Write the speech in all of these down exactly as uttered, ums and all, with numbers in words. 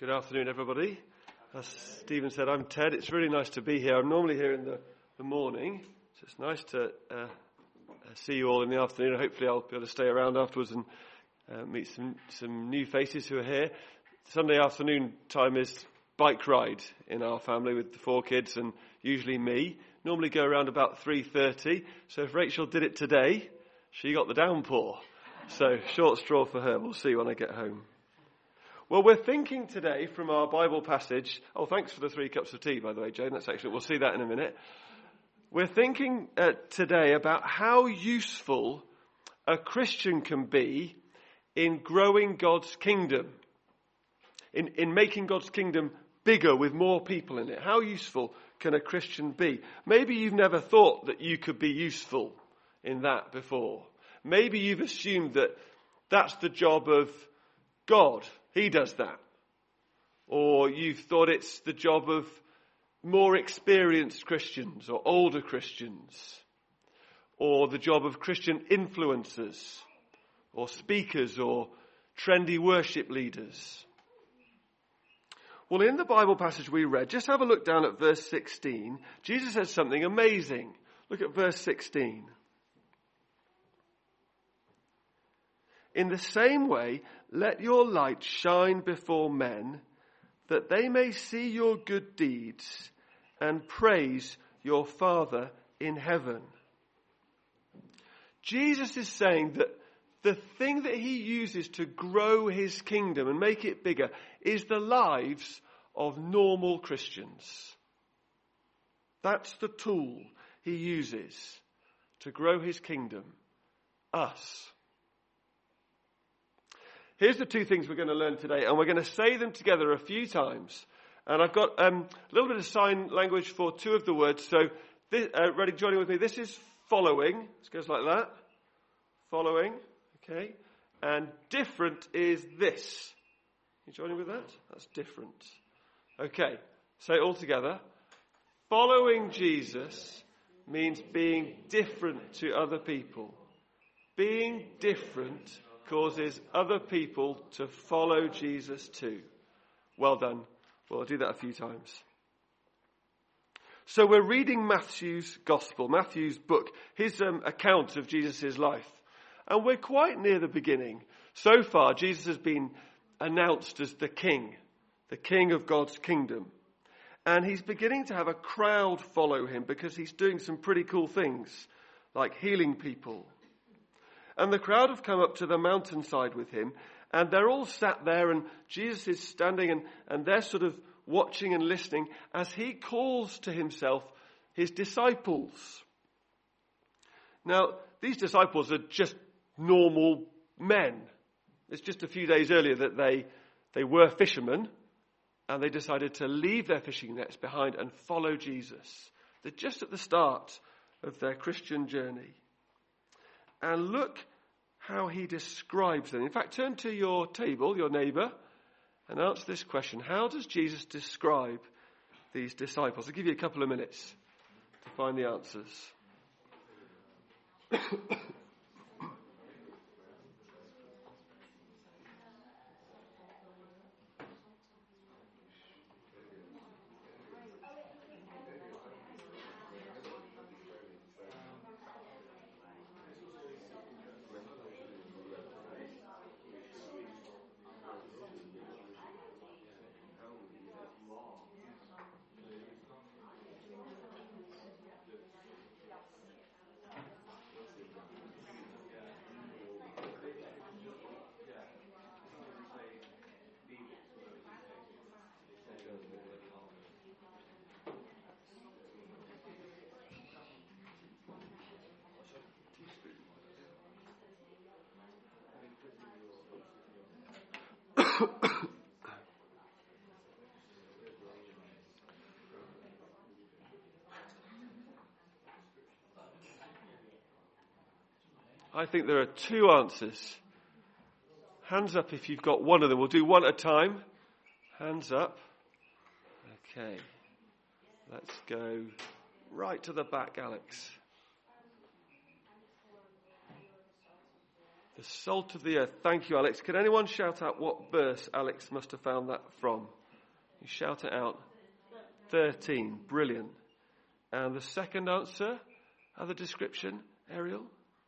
Good afternoon, everybody. As Stephen said, I'm Ted. It's really nice to be here. I'm normally here in the, the morning, so it's nice to uh, see you all in the afternoon. Hopefully I'll be able to stay around afterwards and uh, meet some, some new faces who are here. Sunday afternoon time is bike ride in our family with the four kids and usually me. Normally go around about three thirty, so if Rachel did it today, she got the downpour. So short straw for her. We'll see when I get home. Well, we're thinking today from our Bible passage. Oh, thanks for the three cups of tea, by the way, Jane. That's excellent. We'll see that in a minute. We're thinking uh, today about how useful a Christian can be in growing God's kingdom, in, in making God's kingdom bigger with more people in it. How useful can a Christian be? Maybe you've never thought that you could be useful in that before. Maybe you've assumed that that's the job of God. He does that. Or you've thought it's the job of more experienced Christians or older Christians. Or the job of Christian influencers or speakers or trendy worship leaders. Well, in the Bible passage we read, just have a look down at verse sixteen. Jesus says something amazing. Look at verse sixteen. In the same way, let your light shine before men, that they may see your good deeds and praise your Father in heaven. Jesus is saying that the thing that he uses to grow his kingdom and make it bigger is the lives of normal Christians. That's the tool he uses to grow his kingdom. Us. Here's the two things we're going to learn today, and we're going to say them together a few times. And I've got um, a little bit of sign language for two of the words. So, this, uh, ready, joining with me. This is following. It goes like that. Following. Okay. And different is this. You joining with that? That's different. Okay. Say it all together. Following Jesus means being different to other people. Being different causes other people to follow Jesus too. Well done. Well, I'll do that a few times. So we're reading Matthew's gospel, Matthew's book, his um, account of Jesus' life. And we're quite near the beginning. So far, Jesus has been announced as the king, the king of God's kingdom. And he's beginning to have a crowd follow him because he's doing some pretty cool things, like healing people. And the crowd have come up to the mountainside with him, and they're all sat there, and Jesus is standing, and, and they're sort of watching and listening as he calls to himself his disciples. Now, these disciples are just normal men. It's just a few days earlier that they, they were fishermen, and they decided to leave their fishing nets behind and follow Jesus. They're just at the start of their Christian journey. And look how he describes them. In fact, turn to your table, your neighbour, and answer this question. How does Jesus describe these disciples? I'll give you a couple of minutes to find the answers. I think there are two answers. Hands up if you've got one of them. We'll do one at a time. Hands up. Okay. Let's go right to the back, Alex. The The salt of the earth. Thank you, Alex. Can anyone shout out what verse Alex must have found that from? You shout it out. thirteen. Brilliant. And the second answer, other description, Ariel?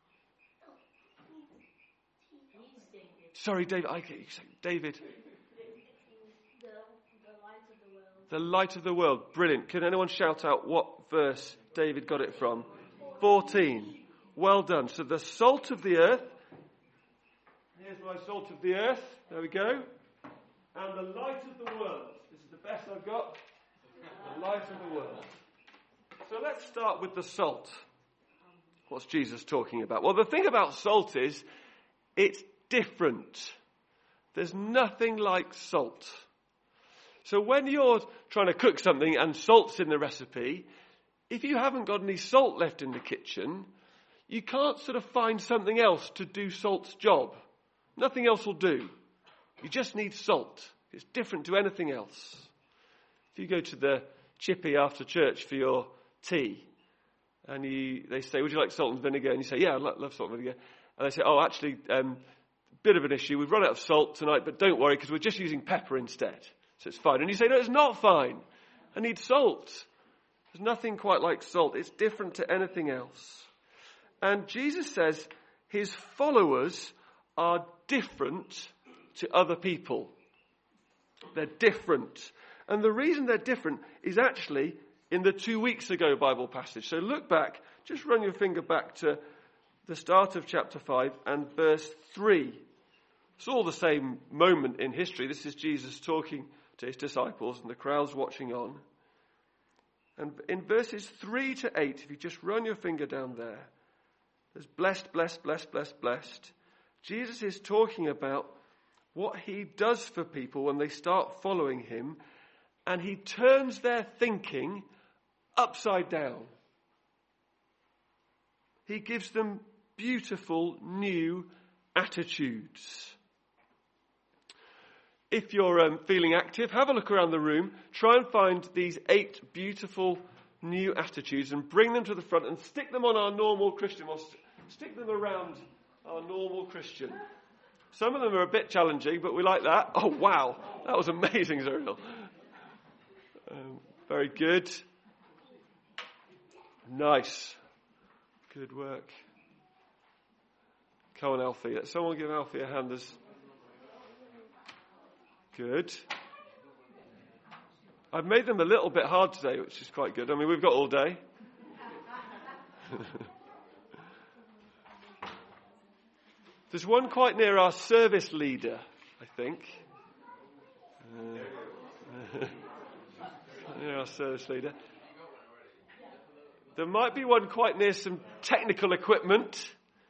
Sorry, David. I get you saying David. The, the light of the world. The light of the world. Brilliant. Can anyone shout out what verse David got it from? fourteen. Well done. So the salt of the earth. Here's my salt of the earth. There we go. And the light of the world. This is the best I've got. The light of the world. So let's start with the salt. What's Jesus talking about? Well, the thing about salt is it's different. There's nothing like salt. So when you're trying to cook something and salt's in the recipe, if you haven't got any salt left in the kitchen, you can't sort of find something else to do salt's job. Nothing else will do. You just need salt. It's different to anything else. If you go to the chippy after church for your tea, and you, they say, would you like salt and vinegar? And you say, yeah, I love salt and vinegar. And they say, oh, actually, um, bit of an issue. We've run out of salt tonight, but don't worry, because we're just using pepper instead. So it's fine. And you say, no, it's not fine. I need salt. There's nothing quite like salt. It's different to anything else. And Jesus says his followers are different to other people. They're different. And the reason they're different is actually in the two weeks ago Bible passage. So look back, just run your finger back to the start of chapter five and verse three. It's all the same moment in history. This is Jesus talking to his disciples and the crowd's watching on. And in verses three to eight, if you just run your finger down there, there's blessed, blessed, blessed, blessed, blessed. Jesus is talking about what he does for people when they start following him, and he turns their thinking upside down. He gives them beautiful new attitudes. If you're um, feeling active, have a look around the room. Try and find these eight beautiful new attitudes and bring them to the front and stick them on our normal Christian. Or st- stick them around our normal Christian. Some of them are a bit challenging, but we like that. Oh, wow. That was amazing, Zuriel. Um, very good. Nice. Good work. Come on, Alfie. Let someone give Alfie a hand. As good. I've made them a little bit hard today, which is quite good. I mean, we've got all day. There's one quite near our service leader, I think. Uh, near our service leader. There might be one quite near some technical equipment,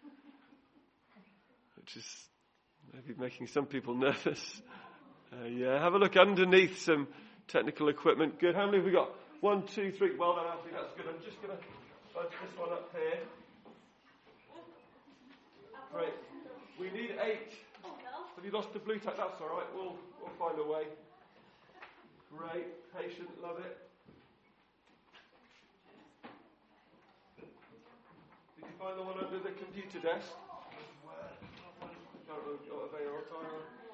which is maybe making some people nervous. Uh, yeah, have a look underneath some technical equipment. Good. How many have we got? One, two, three. Well done, Alfie. That's good. I'm just going to bunch this one up here. Great. We need eight. Have you lost the blue tack? That's all right. We'll we'll find a way. Great. Patient. Love it. Did you find the one under the computer desk? Can't really got a veil on.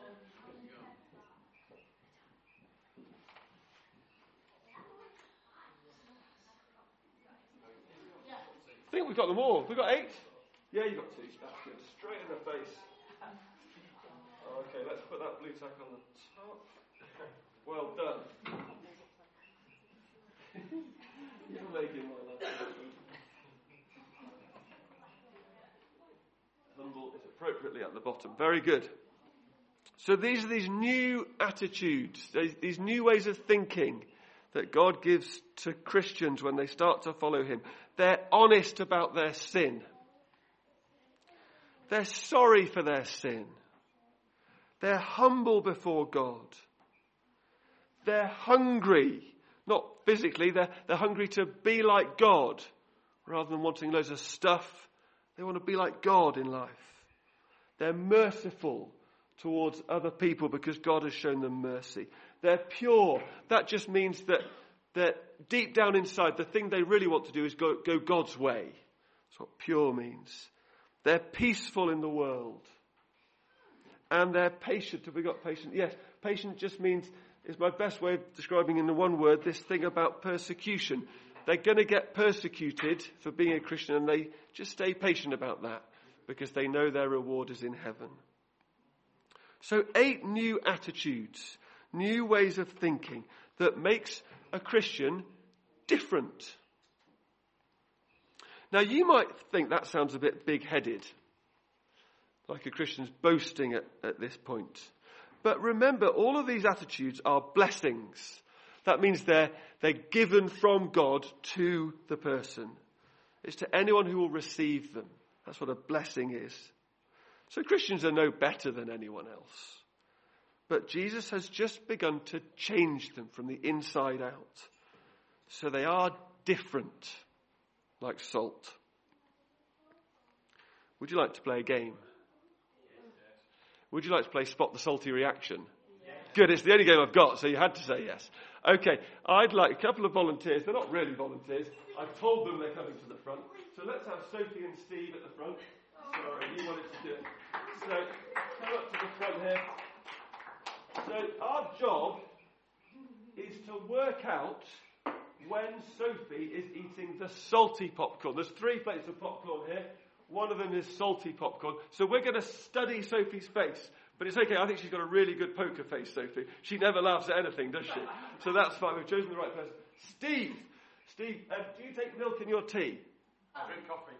I think we've got them all. We've got eight? Yeah, you got two. That's good. Straight in the face. Oh, okay, let's put that blue tack on the top. Well done. You're making my life. Humble is appropriately at the bottom. Very good. So these are these new attitudes, these new ways of thinking that God gives to Christians when they start to follow him. They're honest about their sin. They're sorry for their sin. They're humble before God. They're hungry, not physically, they're, they're hungry to be like God. Rather than wanting loads of stuff, they want to be like God in life. They're merciful towards other people because God has shown them mercy. They're pure. That just means that, that deep down inside, the thing they really want to do is go, go God's way. That's what pure means. They're peaceful in the world. and they're patient. Have we got patient? Yes. Patient just means, is my best way of describing in the one word, this thing about persecution. They're going to get persecuted for being a Christian, and they just stay patient about that because they know their reward is in heaven. So eight new attitudes, new ways of thinking that makes a Christian different. Now you might think that sounds a bit big-headed, like a Christian's boasting at, at this point. But remember, all of these attitudes are blessings. That means they're, they're given from God to the person. It's to anyone who will receive them. That's what a blessing is. So Christians are no better than anyone else. But Jesus has just begun to change them from the inside out. So they are different, like salt. Would you like to play a game? Would you like to play Spot the Salty Reaction? Yes. Good, it's the only game I've got, so you had to say yes. Okay, I'd like a couple of volunteers. They're not really volunteers. I've told them they're coming to the front. So let's have Sophie and Steve at the front. Sorry, you wanted to do it. So, come up to the front here. So, our job is to work out when Sophie is eating the salty popcorn. There's three plates of popcorn here. One of them is salty popcorn. So we're going to study Sophie's face. But it's okay. I think she's got a really good poker face, Sophie. She never laughs at anything, does she? So that's fine. We've chosen the right person. Steve. Steve, uh, do you take milk in your tea? I drink coffee.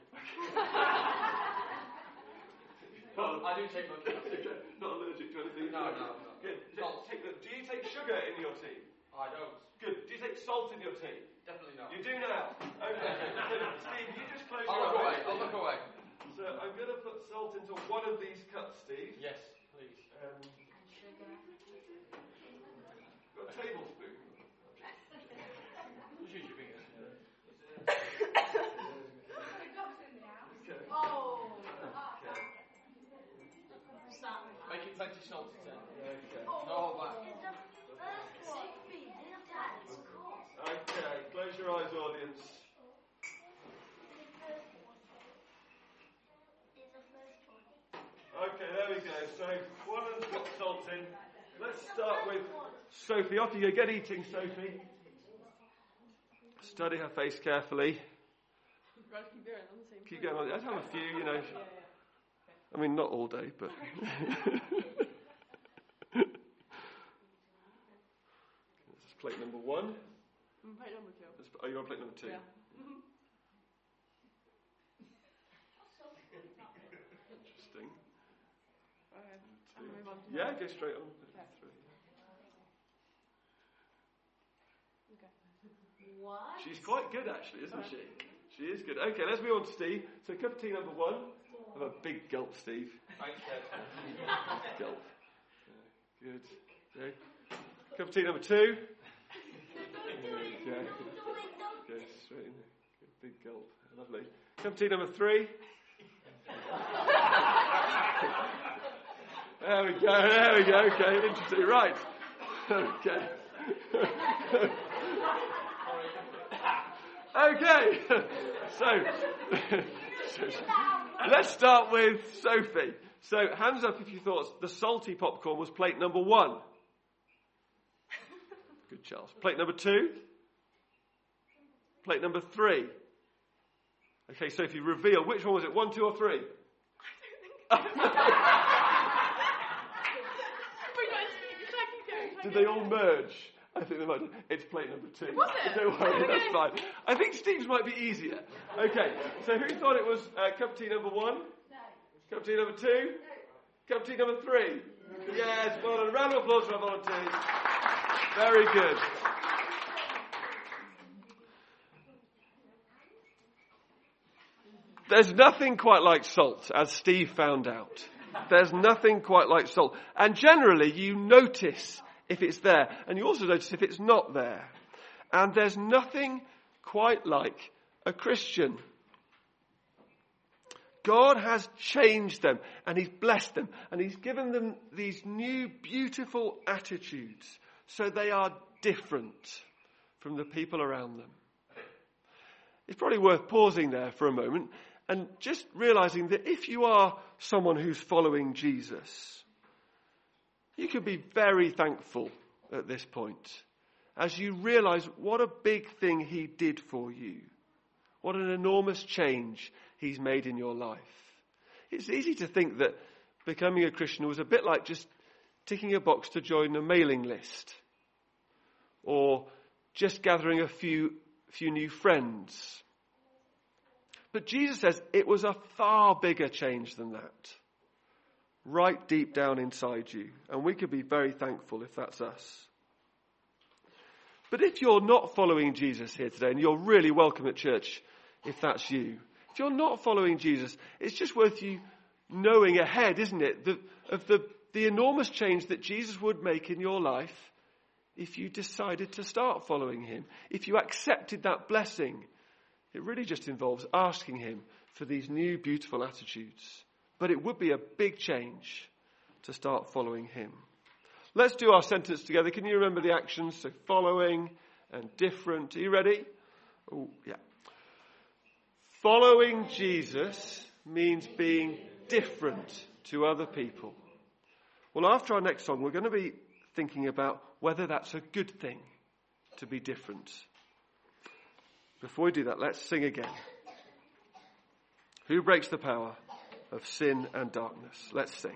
Well, I do take milk in my tea. Not allergic to anything? No, no, no. Good. Do, take the, do you take sugar in your tea? I don't. Good. Do you take salt in your tea? Definitely not. You do now? Okay. Steve, you just close I'll your look away. eyes. I'll look away. So I'm going to put salt into one of these cups, Steve. Yes, please. Um, got a tablespoon. Just use your fingers. Okay. Oh. Okay. Make it plenty salty then. Okay. No hold back. Okay. Close your eyes, audience. Okay, there we go. So one of them's got salt in. Let's start with Sophie. Off you go. Get eating, Sophie. Study her face carefully. Right, keep going on the same Keep point. going on. Let's have a few, you know. Yeah, yeah, okay. I mean, not all day, but. This is plate number one. Mm, plate number two. This- Oh, you're on plate number two. Yeah. Interesting. Okay. I'll move on to Yeah, that. go straight on. Okay. Through. Okay. What? She's quite good, actually, isn't she? She is good. Okay, let's move on to Steve. So, cup of tea number one. Have a big gulp, Steve. Thanks, Ted. Gulp. Good. Okay. Cup of tea number two. Okay. Go straight in. Good, big gulp. Lovely. Cup of tea number three. There we go. There we go. Okay, interesting. Right. Okay. Okay. So, so, let's start with Sophie. So, hands up if you thought the salty popcorn was plate number one. Good, Charles. Plate number two. Plate number three. Okay, Sophie, reveal. Which one was it? One, two, or three? Did they all merge? I think they might. It's plate number two. Was it? Don't worry, that's fine. I think Steve's might be easier. Okay, so who thought it was uh, cup of tea number one? No. Cup of tea number two? Cup of tea number three? Yes, well done. A round of applause for our volunteers. Very good. There's nothing quite like salt, as Steve found out. There's nothing quite like salt. And generally, you notice if it's there. And you also notice if it's not there. And there's nothing quite like a Christian. God has changed them and He's blessed them and He's given them these new beautiful attitudes so they are different from the people around them. It's probably worth pausing there for a moment and just realizing that if you are someone who's following Jesus, You could be very thankful at this point as you realize what a big thing he did for you. What an enormous change he's made in your life. It's easy to think that becoming a Christian was a bit like just ticking a box to join a mailing list, or just gathering a few, few new friends. But Jesus says it was a far bigger change than that, right deep down inside you. And we could be very thankful if that's us. But if you're not following Jesus here today, and you're really welcome at church if that's you, if you're not following Jesus, it's just worth you knowing ahead, isn't it, the, of the, the enormous change that Jesus would make in your life if you decided to start following him, if you accepted that blessing. It really just involves asking him for these new beautiful attitudes. But it would be a big change to start following him. Let's do our sentence together. Can you remember the actions? So following and different. Are you ready? Oh, yeah. Following Jesus means being different to other people. Well, after our next song, we're going to be thinking about whether that's a good thing to be different. Before we do that, let's sing again. Who breaks the power of sin and darkness? Let's sing.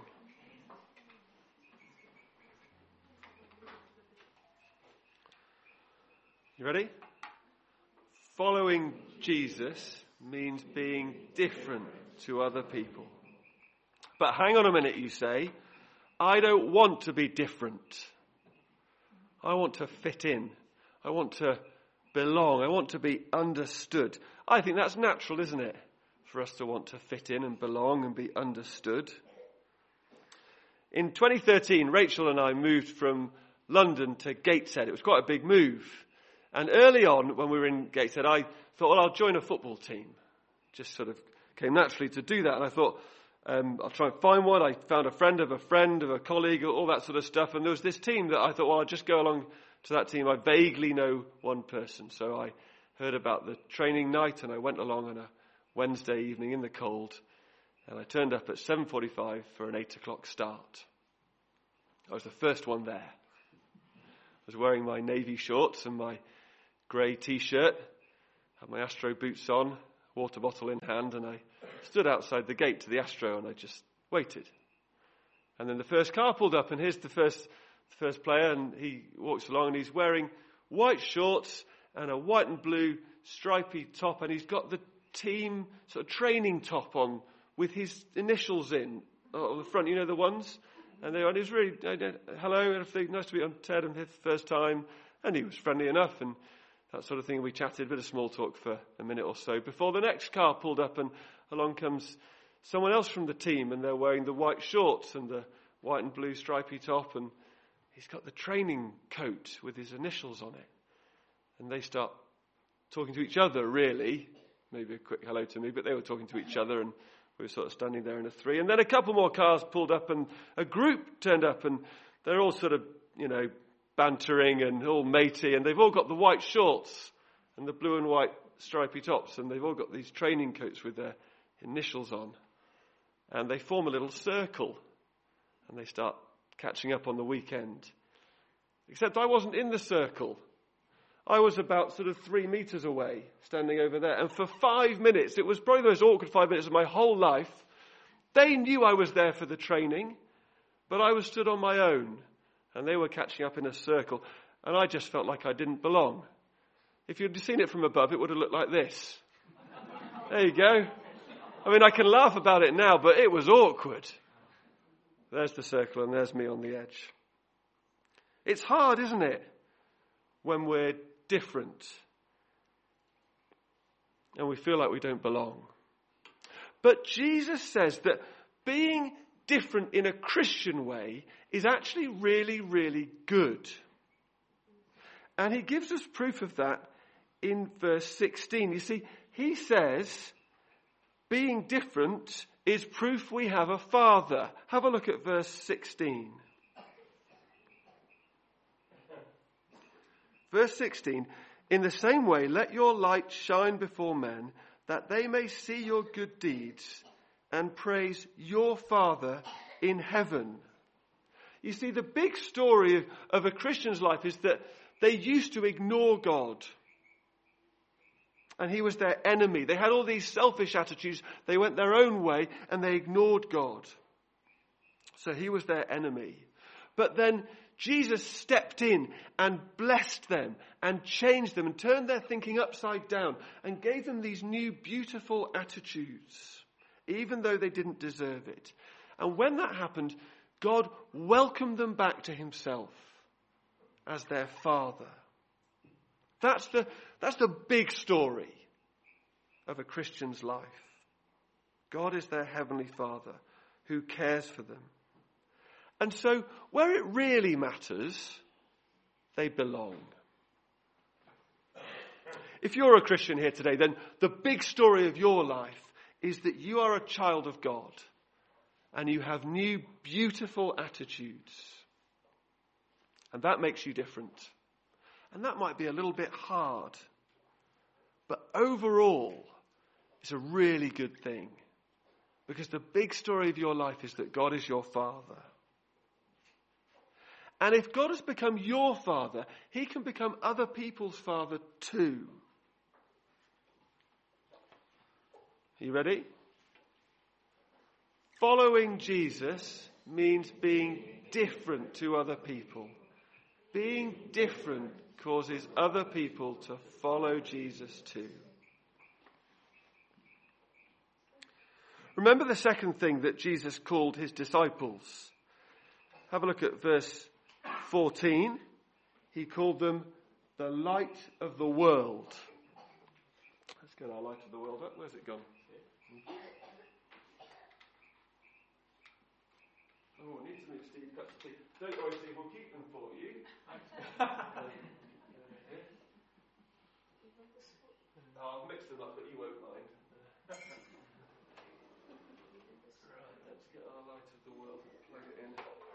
You ready? Following Jesus means being different to other people. But hang on a minute, you say. I don't want to be different. I want to fit in. I want to belong. I want to be understood. I think that's natural, isn't it? For us to want to fit in and belong and be understood. In twenty thirteen, Rachel and I moved from London to Gateshead. It was quite a big move. And early on, when we were in Gateshead, I thought, well, I'll join a football team. Just sort of came naturally to do that. And I thought, um, I'll try and find one. I found a friend of a friend of a colleague, all that sort of stuff. And there was this team that I thought, well, I'll just go along to that team. I vaguely know one person. So I heard about the training night and I went along on a Wednesday evening in the cold. And I turned up at seven forty-five for an eight o'clock start. I was the first one there. I was wearing my navy shorts and my grey t-shirt, had my Astro boots on, water bottle in hand, and I stood outside the gate to the Astro and I just waited. And then the first car pulled up, and here's the first the first player, and he walks along and he's wearing white shorts and a white and blue stripy top, and he's got the team sort of training top on with his initials in on the front, you know, the ones. And they were, and he was really, hello, everything, nice to meet you, I'm Ted, I'm here for the first time. And he was friendly enough and that sort of thing. We chatted, a bit of small talk for a minute or so before the next car pulled up, and along comes someone else from the team, and they're wearing the white shorts and the white and blue stripy top, and he's got the training coat with his initials on it. And they start talking to each other, really. Maybe a quick hello to me, but they were talking to each other, and we were sort of standing there in a three. And then a couple more cars pulled up, and a group turned up, and they're all sort of, you know, bantering and all matey, and they've all got the white shorts and the blue and white stripy tops, and they've all got these training coats with their initials on. And they form a little circle, and they start catching up on the weekend. Except I wasn't in the circle. I was about sort of three meters away, standing over there. And for five minutes, it was probably the most awkward five minutes of my whole life. They knew I was there for the training, but I was stood on my own. And they were catching up in a circle. And I just felt like I didn't belong. If you'd seen it from above, it would have looked like this. There you go. I mean, I can laugh about it now, but it was awkward. There's the circle and there's me on the edge. It's hard, isn't it? When we're different. And we feel like we don't belong. But Jesus says that being different in a Christian way is actually really, really good. And he gives us proof of that in verse sixteen. You see, he says, being different is proof we have a Father. Have a look at verse sixteen. Verse sixteen, in the same way, let your light shine before men, that they may see your good deeds and praise your Father in heaven. You see, the big story of, of a Christian's life is that they used to ignore God. And he was their enemy. They had all these selfish attitudes. They went their own way and they ignored God. So he was their enemy. But then Jesus stepped in and blessed them and changed them and turned their thinking upside down and gave them these new beautiful attitudes, even though they didn't deserve it. And when that happened, God welcomed them back to himself as their Father. That's the, that's the big story of a Christian's life. God is their Heavenly Father who cares for them. And so, where it really matters, they belong. If you're a Christian here today, then the big story of your life is that you are a child of God and you have new, beautiful attitudes. And that makes you different. And that might be a little bit hard. But overall, it's a really good thing. Because the big story of your life is that God is your Father. And if God has become your Father, he can become other people's Father too. Are you ready? Following Jesus means being different to other people. Being different causes other people to follow Jesus too. Remember the second thing that Jesus called his disciples. Have a look at verse fourteen. He called them the light of the world. Let's get our light of the world up. Where's it gone? Oh, I need to move Steve cups of tea. Don't worry, Steve, we'll keep them for you. I'll mix them up, but you won't mind. Right, let's get our light of the world and plug it in.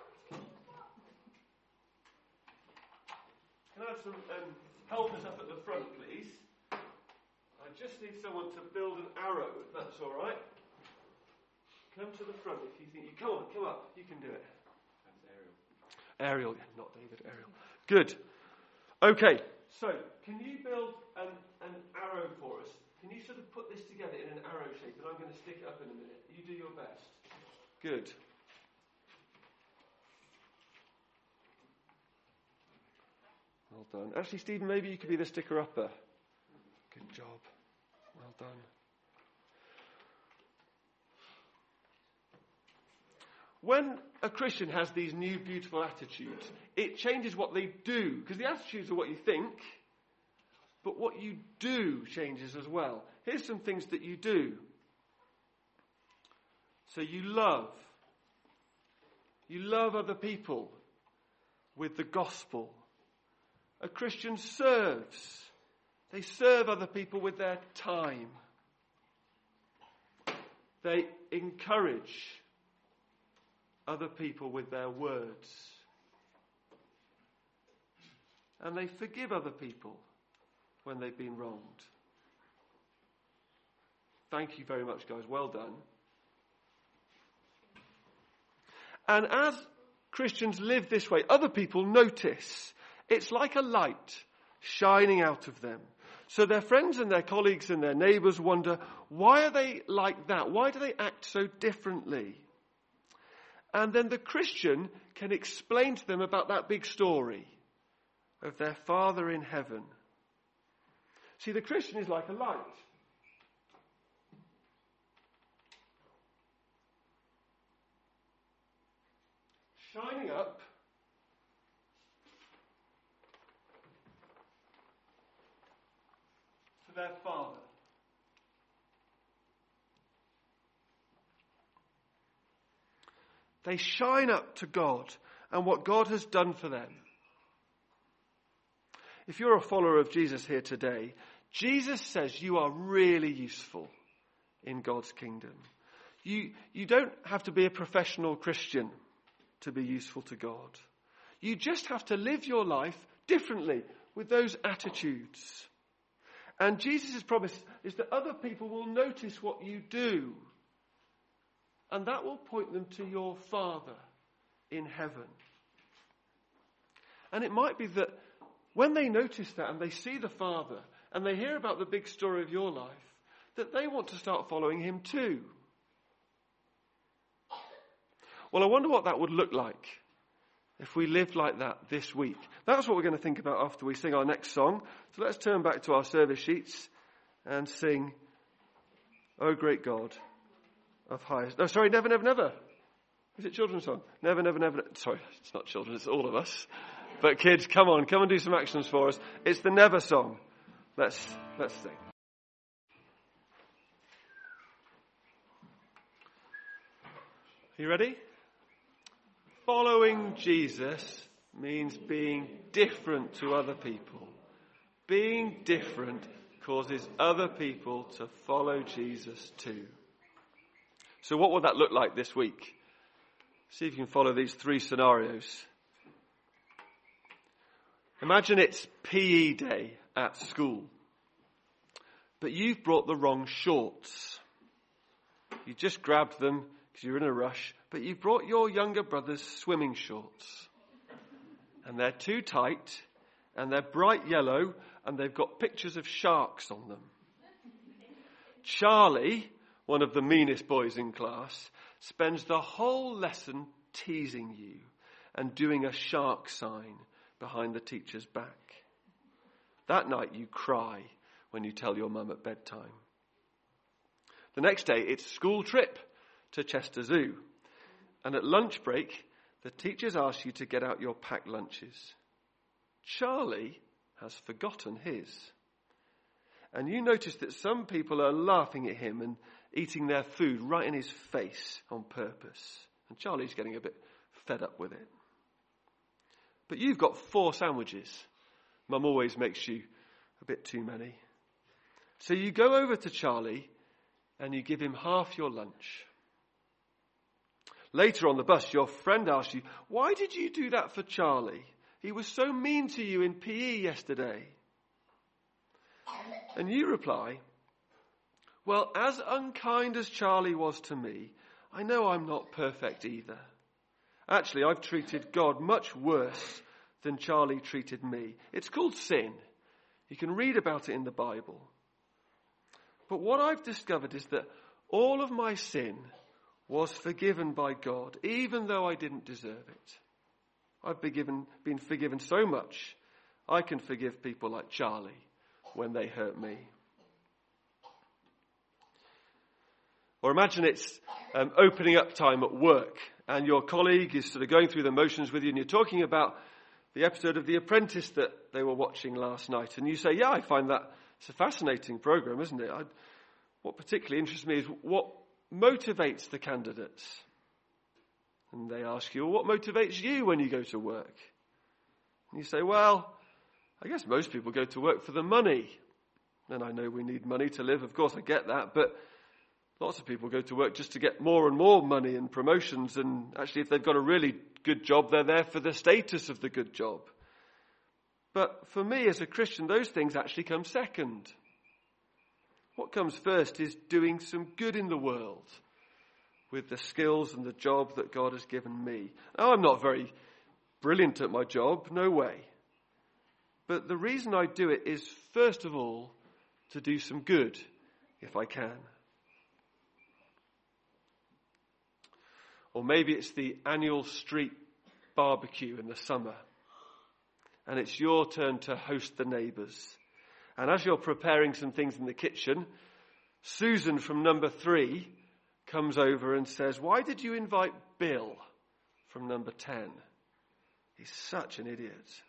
Can I have some um, helpers up at the front, please? I just need someone to build an arrow, if that's all right. Come to the front if you think you... Come on, come up. You can do it. That's Ariel. Ariel, yeah, not David, Ariel. Good. Okay, so can you build an, an arrow for us? Can you sort of put this together in an arrow shape? And I'm going to stick it up in a minute. You do your best. Good. Well done. Actually, Stephen, maybe you could be the sticker-upper. Good job. Well done. When a Christian has these new beautiful attitudes, it changes what they do. Because the attitudes are what you think, but what you do changes as well. Here's some things that you do. So you love. You love other people with the gospel. A Christian serves. They serve other people with their time. They encourage other people with their words. And they forgive other people when they've been wronged. Thank you very much, guys. Well done. And as Christians live this way, other people notice. It's like a light shining out of them. So their friends and their colleagues and their neighbours wonder, why are they like that? Why do they act so differently? And then the Christian can explain to them about that big story of their Father in heaven. See, the Christian is like a light. Shining up to their Father. They shine up to God and what God has done for them. If you're a follower of Jesus here today, Jesus says you are really useful in God's kingdom. You, you don't have to be a professional Christian to be useful to God. You just have to live your life differently with those attitudes. And Jesus' promise is that other people will notice what you do. And that will point them to your Father in heaven. And it might be that when they notice that and they see the Father and they hear about the big story of your life, that they want to start following him too. Well, I wonder what that would look like if we lived like that this week. That's what we're going to think about after we sing our next song. So let's turn back to our service sheets and sing, "O Great God of Highest." No, sorry, Never, Never, Never. Is it children's song? Never, Never, Never. Sorry, it's not children, it's all of us. But kids, come on, come and do some actions for us. It's the Never song. Let's, let's sing. Are you ready? Following Jesus means being different to other people. Being different causes other people to follow Jesus too. So what will that look like this week? See if you can follow these three scenarios. Imagine it's P E day at school, but you've brought the wrong shorts. You just grabbed them because you're in a rush, but you've brought your younger brother's swimming shorts. And they're too tight, and they're bright yellow, and they've got pictures of sharks on them. Charlie, one of the meanest boys in class, spends the whole lesson teasing you and doing a shark sign behind the teacher's back. That night you cry when you tell your mum at bedtime. The next day it's school trip to Chester Zoo. And at lunch break, the teachers ask you to get out your packed lunches. Charlie has forgotten his. And you notice that some people are laughing at him and eating their food right in his face on purpose. And Charlie's getting a bit fed up with it. But you've got four sandwiches. Mum always makes you a bit too many. So you go over to Charlie and you give him half your lunch. Later on the bus, your friend asks you, "Why did you do that for Charlie? He was so mean to you in P E yesterday." And you reply, "Well, as unkind as Charlie was to me, I know I'm not perfect either. Actually, I've treated God much worse than Charlie treated me. It's called sin. You can read about it in the Bible. But what I've discovered is that all of my sin was forgiven by God, even though I didn't deserve it. I've been, given, been forgiven so much, I can forgive people like Charlie when they hurt me." Or imagine it's um, opening up time at work, and your colleague is sort of going through the motions with you, and you're talking about the episode of The Apprentice that they were watching last night. And you say, "Yeah, I find that it's a fascinating program, isn't it? I, what particularly interests me is what motivates the candidates." And they ask you, "Well, what motivates you when you go to work?" And you say, "Well, I guess most people go to work for the money. And I know we need money to live, of course, I get that, but lots of people go to work just to get more and more money and promotions, and actually if they've got a really good job, they're there for the status of the good job. But for me as a Christian, those things actually come second. What comes first is doing some good in the world with the skills and the job that God has given me. Now, I'm not very brilliant at my job, no way. But the reason I do it is, first of all, to do some good, if I can. Or maybe it's the annual street barbecue in the summer, and it's your turn to host the neighbours. And as you're preparing some things in the kitchen, Susan from number three comes over and says, "Why did you invite Bill from number ten? He's such an idiot."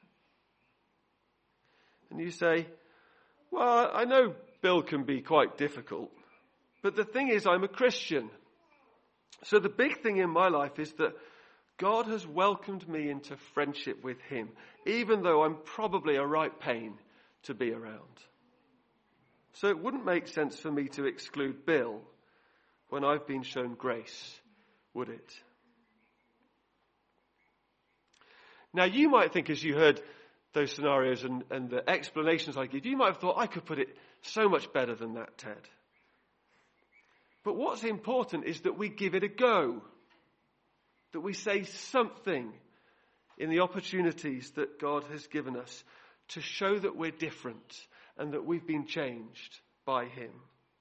And you say, "Well, I know Bill can be quite difficult, but the thing is I'm a Christian. So the big thing in my life is that God has welcomed me into friendship with him, even though I'm probably a right pain to be around. So it wouldn't make sense for me to exclude Bill when I've been shown grace, would it?" Now you might think, as you heard those scenarios and, and the explanations I give, you might have thought, "I could put it so much better than that, Ted." But what's important is that we give it a go. That we say something in the opportunities that God has given us to show that we're different and that we've been changed by him.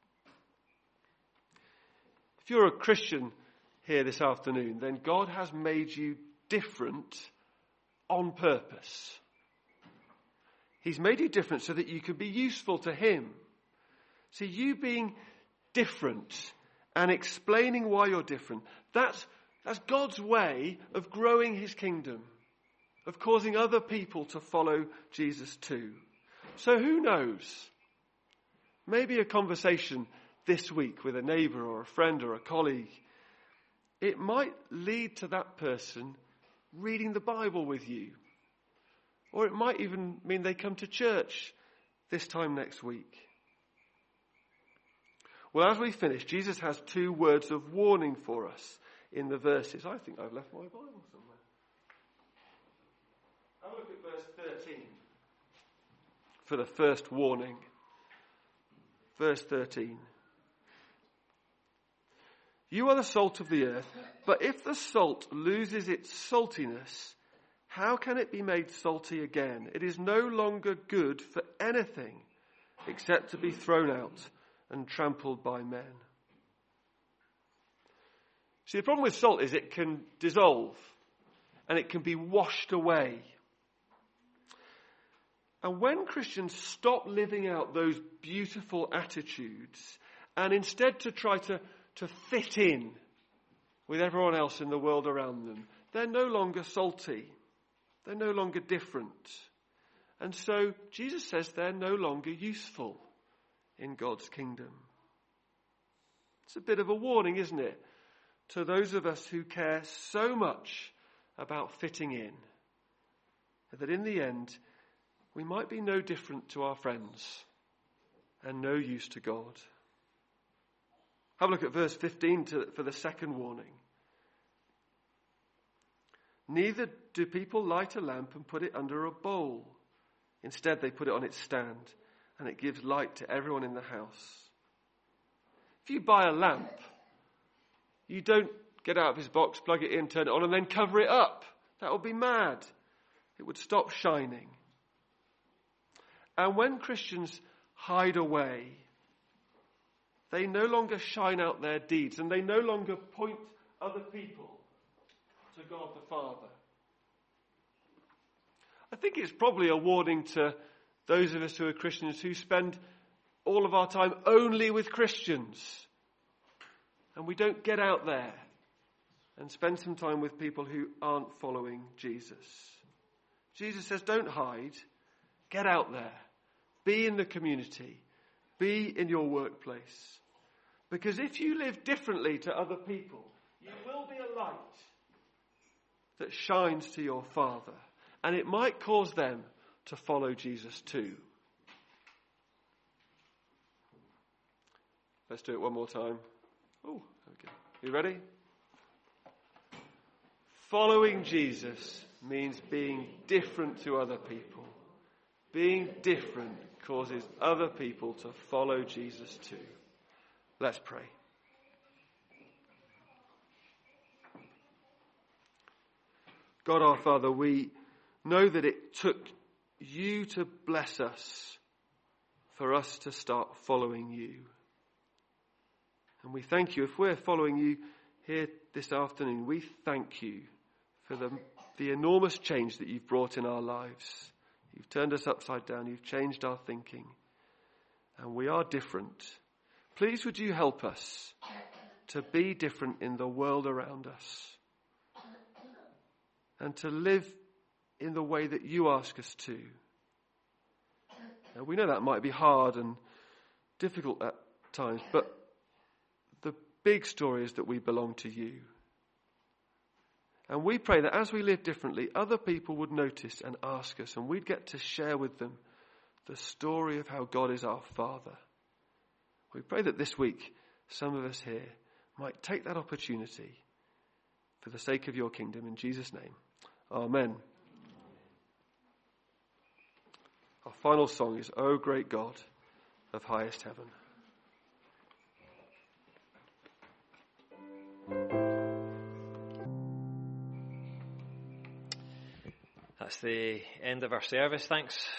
If you're a Christian here this afternoon, then God has made you different on purpose. He's made you different so that you can be useful to him. See, you being different and explaining why you're different, that's, that's God's way of growing his kingdom, of causing other people to follow Jesus too. So who knows? Maybe a conversation this week with a neighbour or a friend or a colleague, it might lead to that person reading the Bible with you. Or it might even mean they come to church this time next week. Well, as we finish, Jesus has two words of warning for us in the verses. I think I've left my Bible somewhere. Have a look at verse thirteen for the first warning. Verse thirteen. You are the salt of the earth, but if the salt loses its saltiness, how can it be made salty again? It is no longer good for anything except to be thrown out and trampled by men. See, the problem with salt is it can dissolve and it can be washed away. And when Christians stop living out those beautiful attitudes and instead to try to, to fit in with everyone else in the world around them, they're no longer salty. They're no longer different. And so Jesus says they're no longer useful in God's kingdom. It's a bit of a warning, isn't it, to those of us who care so much about fitting in, that in the end we might be no different to our friends and no use to God. Have a look at verse fifteen to, for the second warning. Neither do people light a lamp and put it under a bowl. Instead, they put it on its stand, and it gives light to everyone in the house. If you buy a lamp, you don't get out of his box, plug it in, turn it on, and then cover it up. That would be mad. It would stop shining. And when Christians hide away, they no longer shine out their deeds, and they no longer point other people to God the Father. I think it's probably a warning to those of us who are Christians who spend all of our time only with Christians. And we don't get out there and spend some time with people who aren't following Jesus. Jesus says, don't hide. Get out there. Be in the community. Be in your workplace. Because if you live differently to other people, you will be a light that shines to your Father. And it might cause them to follow Jesus too. Let's do it one more time. Oh, okay. You ready? Following Jesus means being different to other people. Being different causes other people to follow Jesus too. Let's pray. God our Father, we know that it took you to bless us for us to start following you. And we thank you. If we're following you here this afternoon, we thank you for the, the enormous change that you've brought in our lives. You've turned us upside down. You've changed our thinking. And we are different. Please would you help us to be different in the world around us and to live in the way that you ask us to. Now, we know that might be hard and difficult at times, but the big story is that we belong to you. And we pray that as we live differently, other people would notice and ask us, and we'd get to share with them the story of how God is our Father. We pray that this week, some of us here might take that opportunity for the sake of your kingdom. In Jesus' name, amen. Our final song is, O Great God of Highest Heaven. That's the end of our service. Thanks